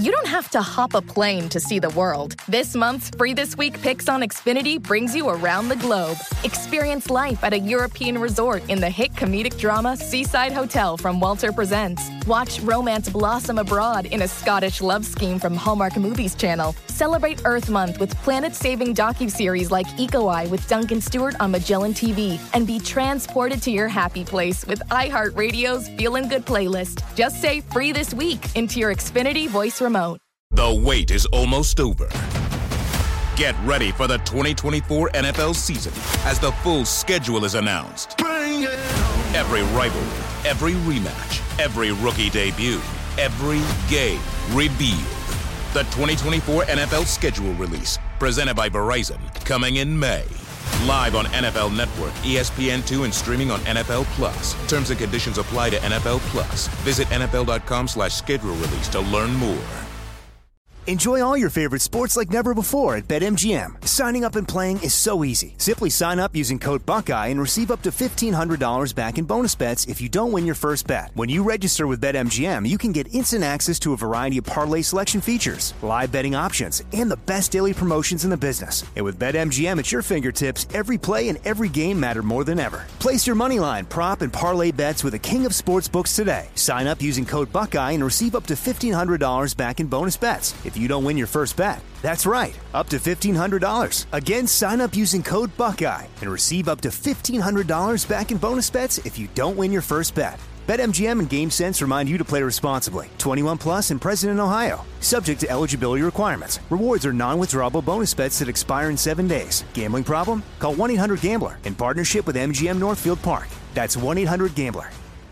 you don't have to hop a plane to see the world. This month's Free This Week Picks on Xfinity brings you around the globe. Experience life at a European resort in the hit comedic drama Seaside Hotel from Walter Presents. Watch romance blossom abroad in a Scottish love scheme from Hallmark Movies Channel. Celebrate Earth Month with planet-saving docuseries like Eco Eye with Duncan Stewart on Magellan TV. And be transported to your happy place with iHeartRadio's Feelin' Good playlist. Just say Free This Week into your Xfinity voice remote. The wait is almost over. Get ready for the 2024 NFL season as the full schedule is announced. Every rivalry, every rematch, every rookie debut, every game revealed. The 2024 NFL schedule release, presented by Verizon, coming in May. Live on NFL Network, ESPN2, and streaming on NFL Plus. Terms and conditions apply to NFL Plus. Visit NFL.com/schedule release to learn more. Enjoy all your favorite sports like never before at BetMGM. Signing up and playing is so easy. Simply sign up using code Buckeye and receive up to $1,500 back in bonus bets if you don't win your first bet. When you register with BetMGM, you can get instant access to a variety of parlay selection features, live betting options, and the best daily promotions in the business. And with BetMGM at your fingertips, every play and every game matter more than ever. Place your moneyline, prop, and parlay bets with the king of sportsbooks today. Sign up using code Buckeye and receive up to $1,500 back in bonus bets if you don't win your first bet. That's right, up to $1,500. Again, sign up using code Buckeye and receive up to $1,500 back in bonus bets if you don't win your first bet. BetMGM and GameSense remind you to play responsibly. 21 plus and present in Ohio. Subject to eligibility requirements. Rewards are non-withdrawable bonus bets that expire in 7 days. Gambling problem? Call 1-800-GAMBLER in partnership with MGM Northfield Park. That's 1-800-GAMBLER.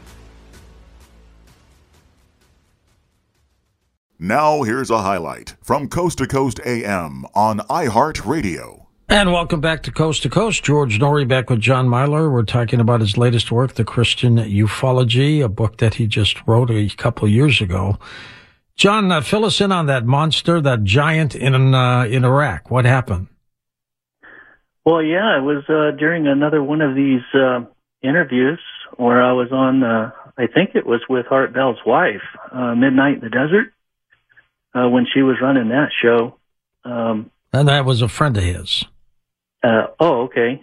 Now here's a highlight from Coast to Coast AM on iHeartRadio. And welcome back to Coast. George Norrie back with John Myler. We're talking about his latest work, The Christian Ufology, a book that he just wrote a couple of years ago. John, fill us in on that monster, that giant in Iraq. What happened? Well, yeah, it was during another one of these interviews where I was on, I think it was with Art Bell's wife, Midnight in the Desert. When she was running that show. And that was a friend of his. Okay.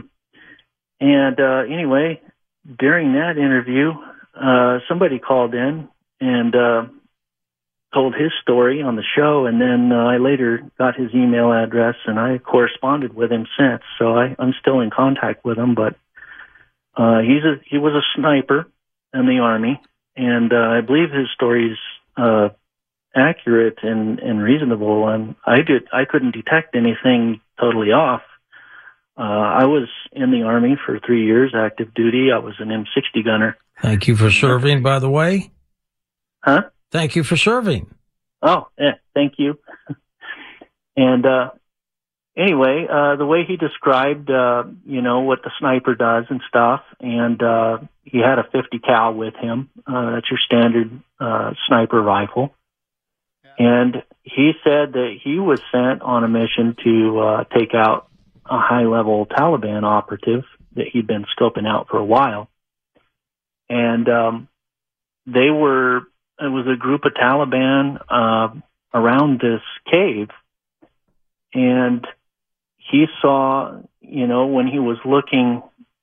Anyway, during that interview, somebody called in and told his story on the show, and then I later got his email address, and I corresponded with him since, so I'm still in contact with him, but he was a sniper in the Army, and I believe his story's accurate and reasonable, and I couldn't detect anything totally off. I was in the Army for 3 years, active duty. I was an M60 gunner. Thank you for serving, by the way. Huh? Thank you for serving. Oh, yeah, thank you. And anyway, the way he described, what the sniper does and stuff, and he had a 50 cal with him. That's your standard sniper rifle. And he said that he was sent on a mission to take out a high-level Taliban operative that he'd been scoping out for a while. And it was a group of Taliban around this cave. And he saw, when he was looking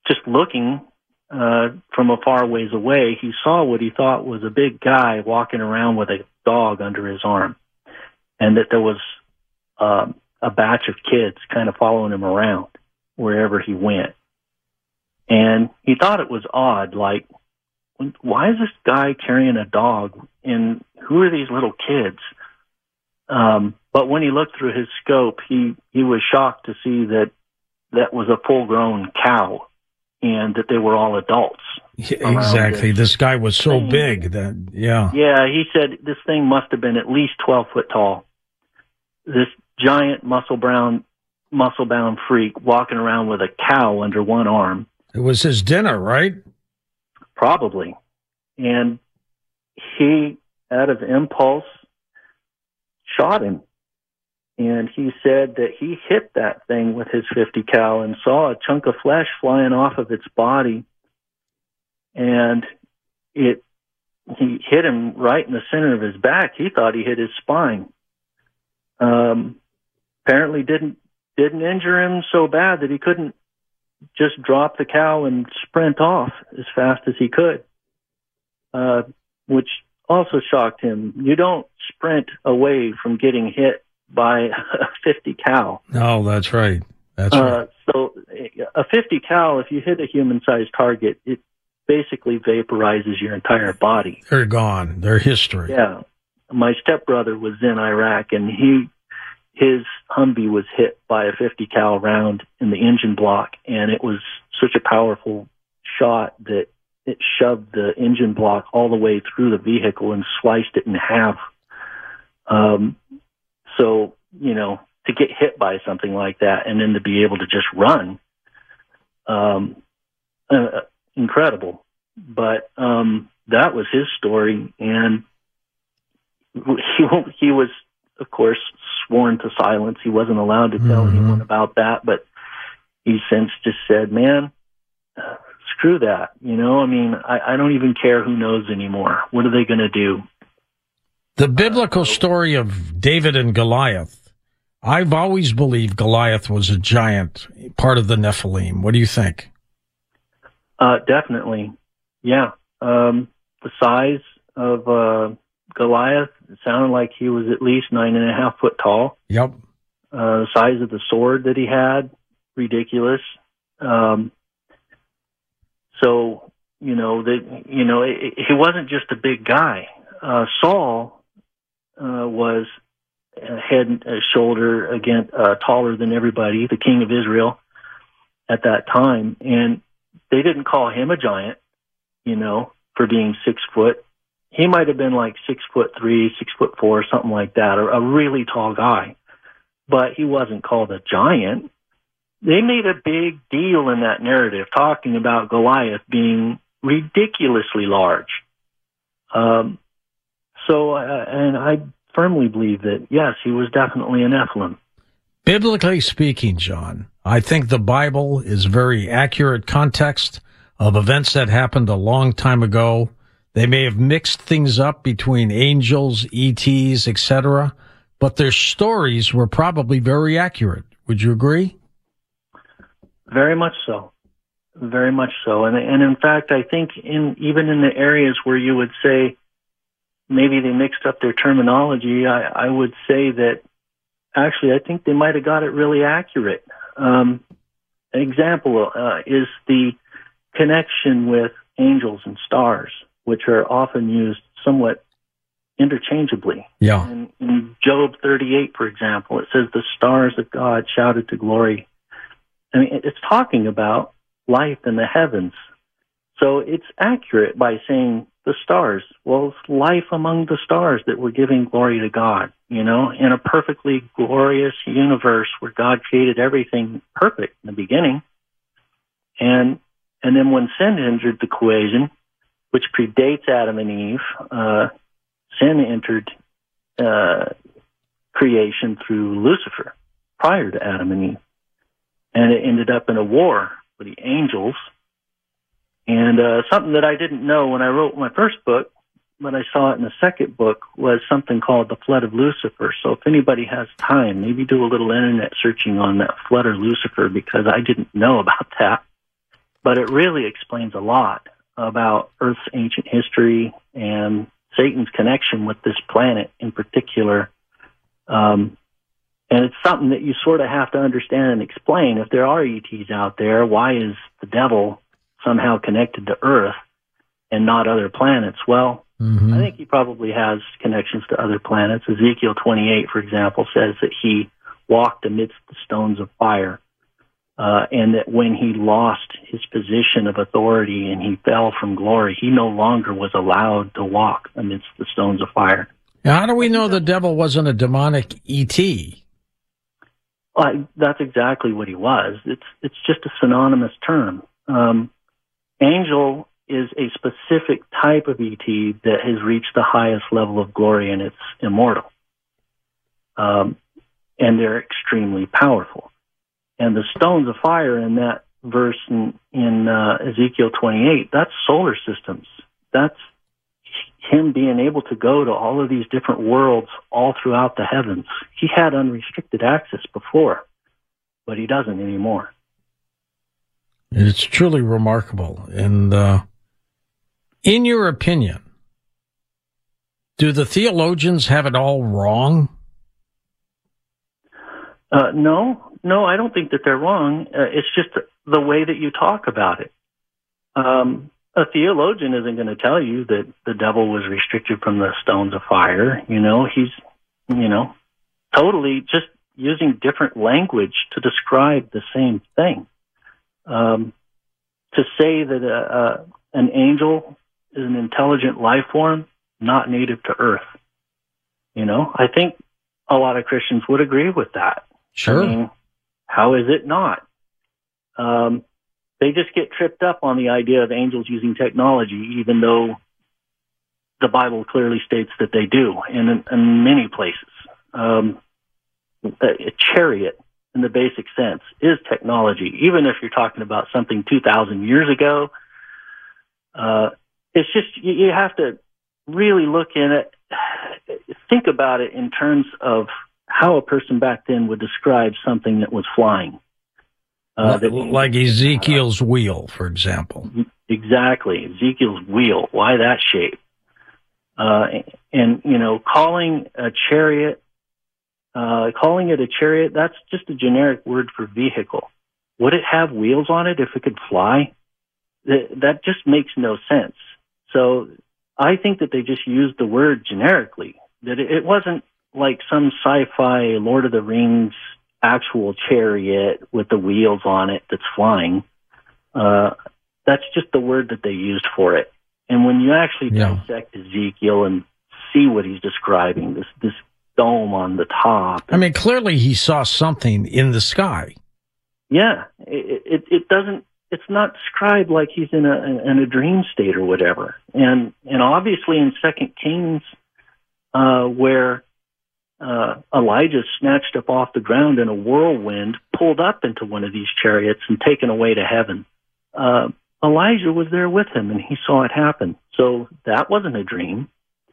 from a far ways away, he saw what he thought was a big guy walking around with a dog under his arm, and that there was a batch of kids kind of following him around wherever he went. And he thought it was odd, like, why is this guy carrying a dog, and who are these little kids? But when he looked through his scope, he was shocked to see that was a full-grown cow, and that they were all adults. Yeah, exactly. This guy was so big that, yeah. Yeah, he said this thing must have been at least 12 foot tall. This giant muscle-bound freak walking around with a cow under one arm. It was his dinner, right? Probably. And he, out of impulse, shot him. And he said that he hit that thing with his 50 cal and saw a chunk of flesh flying off of its body. And it he hit him right in the center of his back. He thought he hit his spine. Apparently didn't injure him so bad that he couldn't just drop the cow and sprint off as fast as he could, which also shocked him. You don't sprint away from getting hit by a 50 cow. No, that's right. That's right. So a 50 cal, if you hit a human-sized target, it basically vaporizes your entire body. They're gone. They're history. Yeah. My stepbrother was in Iraq, and his Humvee was hit by a 50 cal round in the engine block, and it was such a powerful shot that it shoved the engine block all the way through the vehicle and sliced it in half. So, to get hit by something like that and then to be able to just run, incredible. But that was his story, and he was, of course, sworn to silence. He wasn't allowed to tell anyone about that, but he since just said, man, screw that. I don't even care who knows anymore. What are they going to do? The biblical story of David and Goliath, I've always believed Goliath was a giant, part of the Nephilim. What do you think? Definitely. Yeah. The size of Goliath, it sounded like he was at least 9.5 foot tall. Yep. The size of the sword that he had, ridiculous. He wasn't just a big guy. Saul was head and shoulder again taller than everybody, the king of Israel at that time, and they didn't call him a giant, for being 6 foot. He might have been like 6'3", 6'4", something like that, or a really tall guy, but he wasn't called a giant. They made a big deal in that narrative talking about Goliath being ridiculously large. And I firmly believe that, yes, he was definitely a Nephilim. Biblically speaking, John, I think the Bible is very accurate context of events that happened a long time ago. They may have mixed things up between angels, ETs, etc., but their stories were probably very accurate. Would you agree? Very much so. Very much so. And in fact, I think even in the areas where you would say maybe they mixed up their terminology, I would say that actually I think they might have got it really accurate. An example is the connection with angels and stars, which are often used somewhat interchangeably. Yeah. In Job 38, for example, it says the stars of God shouted to glory. I mean, it's talking about life in the heavens. So it's accurate by saying the stars. Well, it's life among the stars that we're giving glory to God, in a perfectly glorious universe where God created everything perfect in the beginning. And then when sin entered the equation, which predates Adam and Eve, sin entered creation through Lucifer prior to Adam and Eve. And it ended up in a war with the angels. And something that I didn't know when I wrote my first book, but I saw it in the second book, was something called the Flood of Lucifer. So if anybody has time, maybe do a little internet searching on that Flood of Lucifer, because I didn't know about that. But it really explains a lot about Earth's ancient history and Satan's connection with this planet in particular. And it's something that you sort of have to understand and explain. If there are ETs out there, why is the devil somehow connected to Earth and not other planets? Well, I think he probably has connections to other planets. Ezekiel 28, for example, says that he walked amidst the stones of fire, and that when he lost his position of authority and he fell from glory, he no longer was allowed to walk amidst the stones of fire. Now, how do we know the devil wasn't a demonic ET? That's exactly what he was. It's just a synonymous term. Angel is a specific type of ET that has reached the highest level of glory, and it's immortal. And they're extremely powerful. And the stones of fire in that verse in Ezekiel 28, that's solar systems. That's him being able to go to all of these different worlds all throughout the heavens. He had unrestricted access before, but he doesn't anymore. It's truly remarkable. And in your opinion, do the theologians have it all wrong? No, I don't think that they're wrong. It's just the way that you talk about it. A theologian isn't going to tell you that the devil was restricted from the stones of fire. He's, totally just using different language to describe the same thing. To say that an angel is an intelligent life form, not native to Earth. I think a lot of Christians would agree with that. Sure. I mean, how is it not? They just get tripped up on the idea of angels using technology, even though the Bible clearly states that they do in many places. A chariot, in the basic sense, is technology. Even if you're talking about something 2,000 years ago, it's just you have to really look in it, think about it in terms of how a person back then would describe something that was flying. Like Ezekiel's wheel, for example. Exactly. Ezekiel's wheel. Why that shape? And calling a chariot, calling it a chariot, that's just a generic word for vehicle. Would it have wheels on it if it could fly? That just makes no sense. So I think that they just used the word generically, that it wasn't like some sci-fi Lord of the Rings actual chariot with the wheels on it that's flying. That's just the word that they used for it. And when you actually dissect Ezekiel and see what he's describing, this dome on the top. I mean, clearly he saw something in the sky. Yeah, it doesn't. It's not described like he's in a dream state or whatever. And obviously in 2 Kings, where Elijah snatched up off the ground in a whirlwind, pulled up into one of these chariots and taken away to heaven. Elijah was there with him, and he saw it happen. So that wasn't a dream.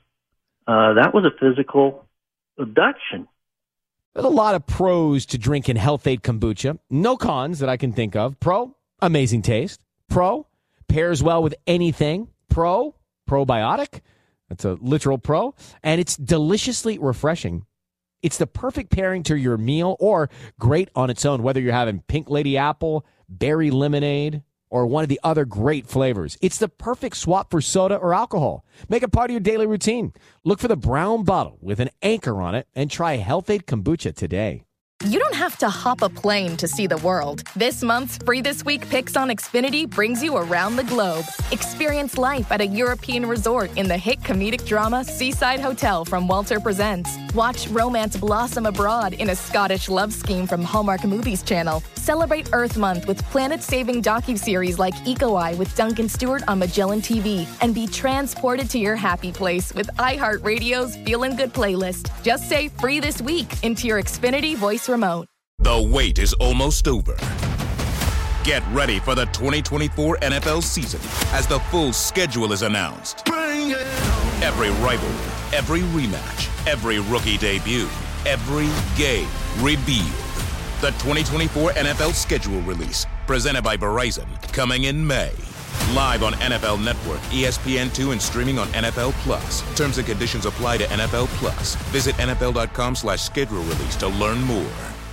That was a physical abduction. There's a lot of pros to drinking Health-Ade kombucha. No cons that I can think of. Pro, amazing taste. Pro, pairs well with anything. Pro, probiotic. That's a literal pro. And it's deliciously refreshing. It's the perfect pairing to your meal or great on its own, whether you're having pink lady apple, berry lemonade, or one of the other great flavors. It's the perfect swap for soda or alcohol. Make it part of your daily routine. Look for the brown bottle with an anchor on it and try Health-Ade kombucha today. You don't have to hop a plane to see the world. This month's Free This Week Picks on Xfinity brings you around the globe. Experience life at a European resort in the hit comedic drama Seaside Hotel from Walter Presents. Watch romance blossom abroad in a Scottish love scheme from Hallmark Movies Channel. Celebrate Earth Month with planet-saving docuseries like Eco Eye with Duncan Stewart on Magellan TV. And be transported to your happy place with iHeartRadio's Feelin' Good playlist. Just say Free This Week into your Xfinity voice remote. The wait is almost over. Get ready for the 2024 NFL season as the full schedule is announced. Every rivalry, every rematch, every rookie debut, every game revealed. The 2024 NFL schedule release, presented by Verizon, coming in May. Live on NFL Network, ESPN2, and streaming on NFL Plus. Terms and conditions apply to NFL Plus. Visit NFL.com/schedule release to learn more.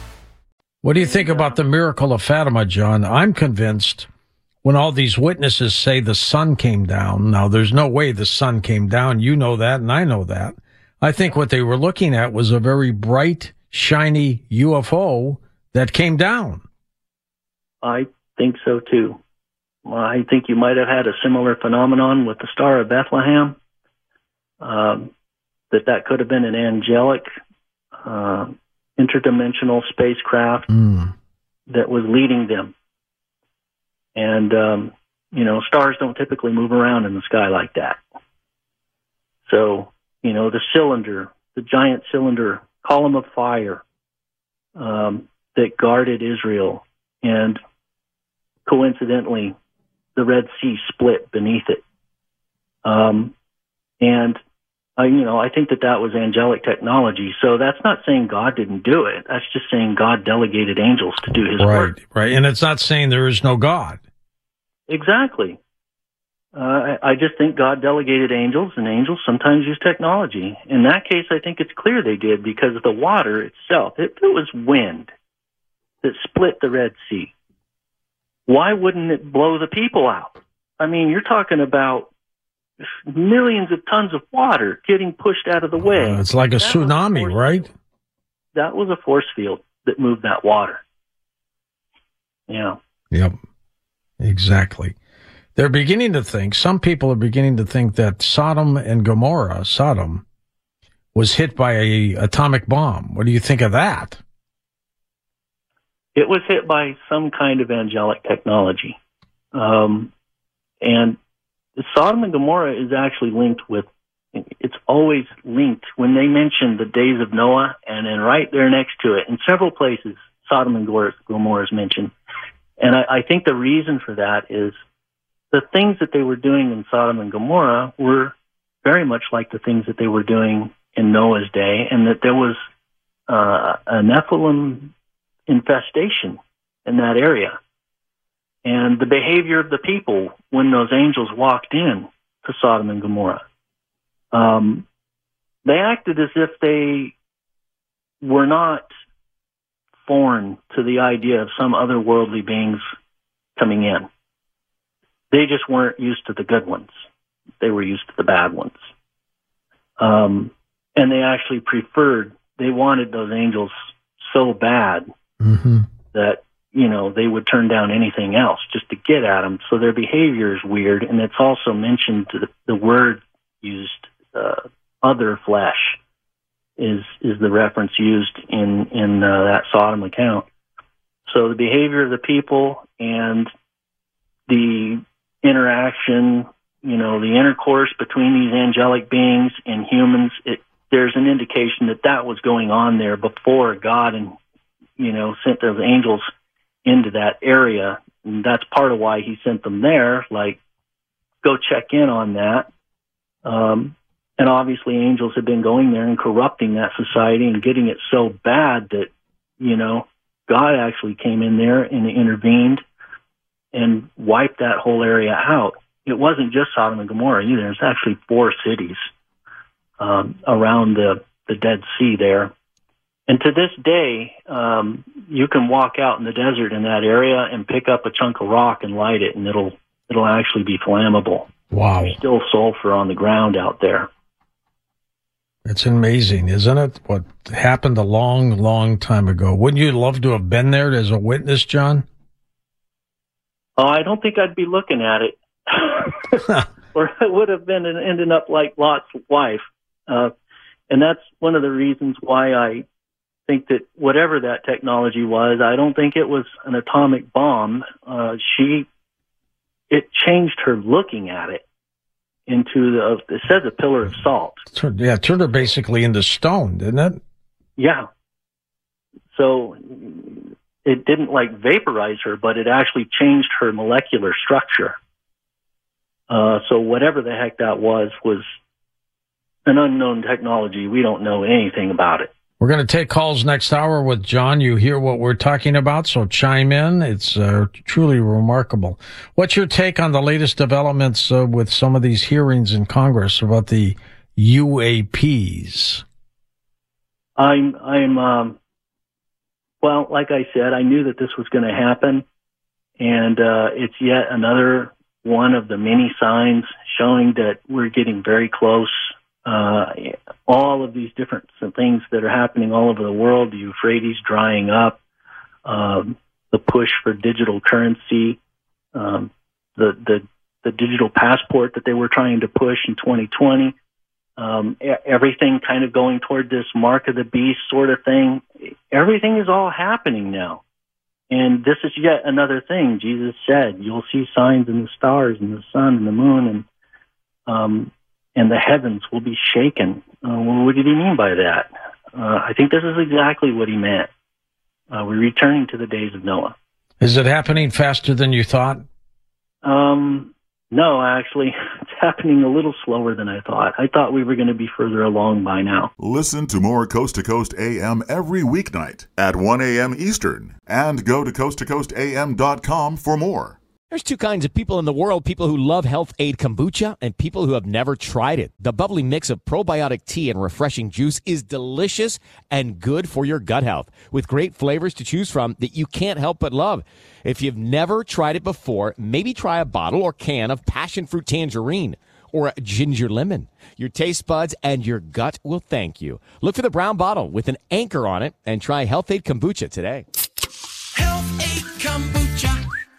What do you think about the miracle of Fatima, John? I'm convinced when all these witnesses say the sun came down. Now, there's no way the sun came down. You know that, and I know that. I think what they were looking at was a very bright, shiny UFO that came down. I think so, too. I think you might have had a similar phenomenon with the Star of Bethlehem, that could have been an angelic interdimensional spacecraft that was leading them. And, stars don't typically move around in the sky like that. So, the cylinder, the giant cylinder, column of fire that guarded Israel, and coincidentally, the Red Sea split beneath it. And I think that was angelic technology. So that's not saying God didn't do it. That's just saying God delegated angels to do his work. Right. And it's not saying there is no God. Exactly. I just think God delegated angels, and angels sometimes use technology. In that case, I think it's clear they did, because the water itself, it was wind that split the Red Sea. Why wouldn't it blow the people out? I mean, you're talking about millions of tons of water getting pushed out of the way. It's like a tsunami, right? That was a force field that moved that water. Yeah. Yep. Exactly. They're beginning to think, some people are beginning to think that Sodom was hit by an atomic bomb. What do you think of that? It was hit by some kind of angelic technology. And Sodom and Gomorrah is actually linked with, it's always linked. When they mention the days of Noah, and then right there next to it, in several places, Sodom and Gomorrah is mentioned. And I think the reason for that is the things that they were doing in Sodom and Gomorrah were very much like the things that they were doing in Noah's day, and that there was a Nephilim infestation in that area. And the behavior of the people when those angels walked in to Sodom and Gomorrah, they acted as if they were not foreign to the idea of some otherworldly beings coming in. They just weren't used to the good ones. They were used to the bad ones. And they actually they wanted those angels so bad that, they would turn down anything else just to get at them. So their behavior is weird. And it's also mentioned, the word used, other flesh is the reference used in that Sodom account. So the behavior of the people and the interaction, the intercourse between these angelic beings and humans, there's an indication that was going on there before God sent those angels into that area. And that's part of why he sent them there, like, go check in on that. And obviously angels have been going there and corrupting that society and getting it so bad that, God actually came in there and intervened and wiped that whole area out. It wasn't just Sodom and Gomorrah either. There's actually 4 cities around the Dead Sea there. And to this day, you can walk out in the desert in that area and pick up a chunk of rock and light it, and it'll actually be flammable. Wow. There's still sulfur on the ground out there. It's amazing, isn't it? What happened a long, long time ago. Wouldn't you love to have been there as a witness, John? Oh, I don't think I'd be looking at it. Or it would have been ending up like Lot's wife. And that's one of the reasons why I think that whatever that technology was, I don't think it was an atomic bomb. It changed her looking at it into it says a pillar of salt. Yeah, it turned her basically into stone, didn't it? Yeah. So it didn't vaporize her, but it actually changed her molecular structure. So whatever the heck that was an unknown technology. We don't know anything about it. We're going to take calls next hour with John. You hear what we're talking about, so chime in. It's truly remarkable. What's your take on the latest developments with some of these hearings in Congress about the UAPs? Well, like I said, I knew that this was going to happen, and it's yet another one of the many signs showing that we're getting very close. All of these different things that are happening all over the world, the Euphrates drying up, the push for digital currency, the digital passport that they were trying to push in 2020, everything kind of going toward this mark of the beast sort of thing. Everything is all happening now. And this is yet another thing. Jesus said, you'll see signs in the stars and the sun and the moon, and the heavens will be shaken. What did he mean by that? I think this is exactly what he meant. We're returning to the days of Noah. Is it happening faster than you thought? No, actually, it's happening a little slower than I thought. I thought we were going to be further along by now. Listen to more Coast to Coast AM every weeknight at 1 a.m. Eastern. And go to coasttocoastam.com for more. There's two kinds of people in the world, people who love Health Aid Kombucha and people who have never tried it. The bubbly mix of probiotic tea and refreshing juice is delicious and good for your gut health, with great flavors to choose from that you can't help but love. If you've never tried it before, maybe try a bottle or can of passion fruit tangerine or a ginger lemon. Your taste buds and your gut will thank you. Look for the brown bottle with an anchor on it and try Health Aid Kombucha today. Health Aid Kombucha.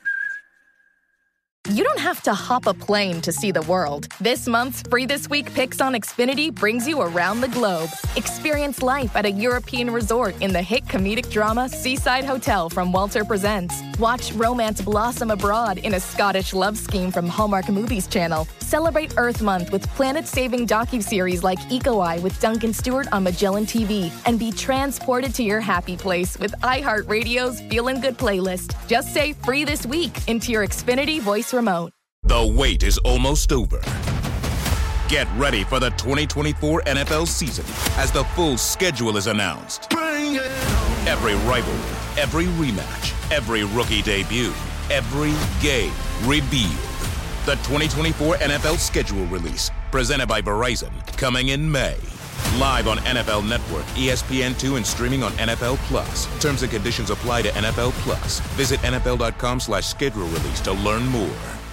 You don't have to hop a plane to see the world. This month's Free This Week Picks on Xfinity brings you around the globe. Experience life at a European resort in the hit comedic drama Seaside Hotel from Walter Presents. Watch romance blossom abroad in a Scottish love scheme from Hallmark Movies Channel. Celebrate Earth Month with planet-saving docuseries like Eco Eye with Duncan Stewart on Magellan TV. And be transported to your happy place with iHeartRadio's Feelin' Good playlist. Just say Free This Week into your Xfinity voice remote. The wait is almost over. Get ready for the 2024 NFL season as the full schedule is announced. Every rivalry, every rematch, every rookie debut, every game revealed. The 2024 NFL schedule release, presented by Verizon, coming in May. Live on NFL Network, ESPN2, and streaming on NFL Plus. Terms and conditions apply to NFL Plus. Visit NFL.com/schedule release to learn more.